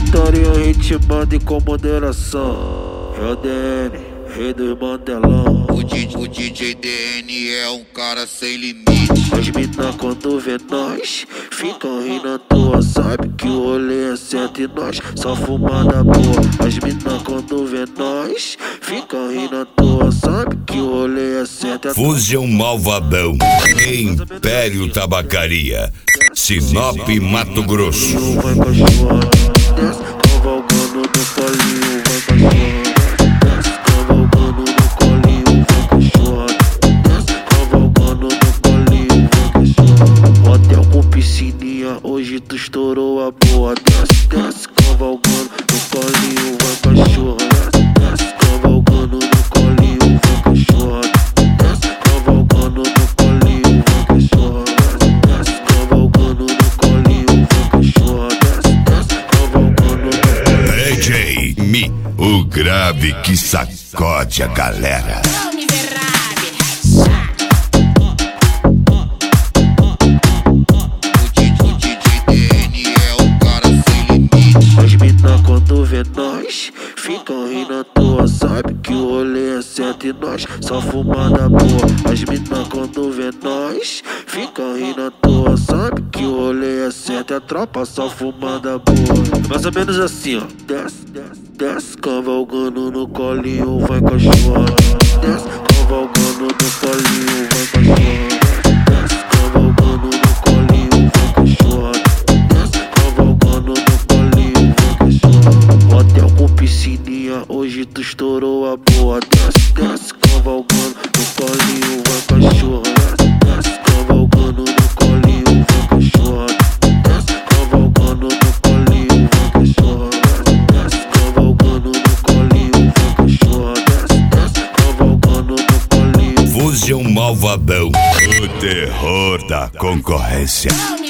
Putaria ritmada e com moderação. É o DN, rei dos mantelão. O DJ DN é um cara sem limite. As mina quando vê nós ficam rindo à toa. Sabe que o rolê é certo e nós só fumada boa. As mina quando vê nós ficam rindo à toa. Sabe que o rolê é certo. Fusion Malvadão, Império Tabacaria, Sinop, Mato Grosso. Vai cachorro, desce cavalgando no colinho. Vai cachorro, desce cavalgando no colinho. Vai cachorro, desce cavalgando no colinho. Vai cachorro, hotel com piscininha, hoje tu estourou a boa. Desce cavalgando no colinho. Vai cachorro, desce cavalgando no colinho. Vai cachorro, desce cavalgando no colinho. Vai cachorro, desce cavalgando no colinho. Vai cachorro, desce cavalgando no colinho. DJ Mi, o grave que sacode a galera. O DJ DN é um cara sem limite. As mina quando vê nós ficam rindo à toa. Sabe que o rolê é certo e nós só fumada boa. As mina quando vê nós ficam rindo à toa. Sabe que o rolê é certo e a tropa só fumada boa. Mais ou menos assim, ó. Desce cavalgando no colinho. Vai cachorro, desce cavalgando no colinho. Vai cachorro, desce cavalgando no colinho. Vai cachorro, desce cavalgando no colinho. Vai cachorro, hotel com piscininha, hoje tu estourou a boa. Desce cavalgando no colinho. Vai cachorro, desce cavalgando no colinho. Vai cachorro, desce cavalgando no colinho. Vai cachorro, desce cavalgando no colinho. Vai cachorro, desce cavalgando no colinho. Fusion Malvadão, o terror da concorrência.